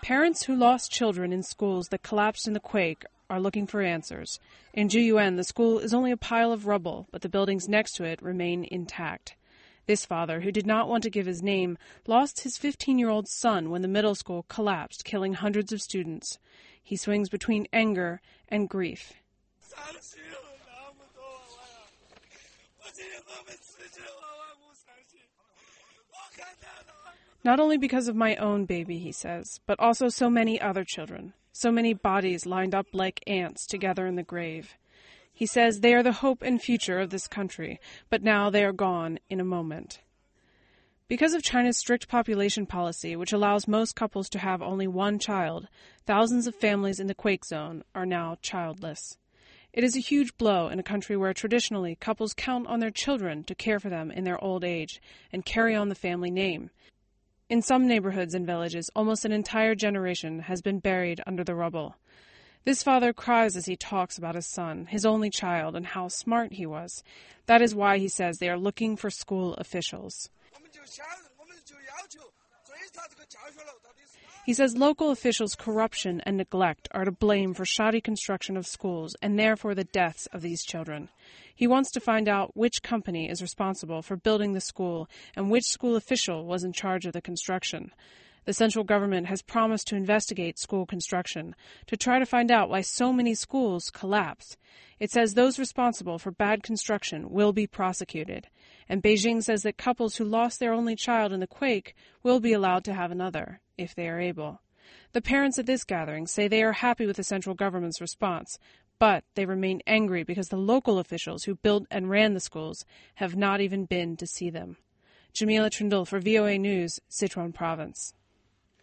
Parents who lost children in schools that collapsed in the quake are looking for answers. In Juyuan, the school is only a pile of rubble, but the buildings next to it remain intact. This father, who did not want to give his name, lost his 15-year-old son when the middle school collapsed, killing hundreds of students. He swings between anger and grief. Not only because of my own baby, he says, but also so many other children, so many bodies lined up like ants together in the grave. He says they are the hope and future of this country, but now they are gone in a moment. Because of China's strict population policy, which allows most couples to have only one child, thousands of families in the quake zone are now childless. It is a huge blow in a country where traditionally couples count on their children to care for them in their old age and carry on the family name. In some neighborhoods and villages, almost an entire generation has been buried under the rubble. This father cries as he talks about his son, his only child, and how smart he was. That is why he says they are looking for school officials. He says local officials' corruption and neglect are to blame for shoddy construction of schools and therefore the deaths of these children. He wants to find out which company is responsible for building the school and which school official was in charge of the construction. The central government has promised to investigate school construction to try to find out why so many schools collapsed. It says those responsible for bad construction will be prosecuted. And Beijing says that couples who lost their only child in the quake will be allowed to have another, if they are able. The parents at this gathering say they are happy with the central government's response, but they remain angry because the local officials who built and ran the schools have not even been to see them. Jamila Trindle for VOA News, Sichuan Province.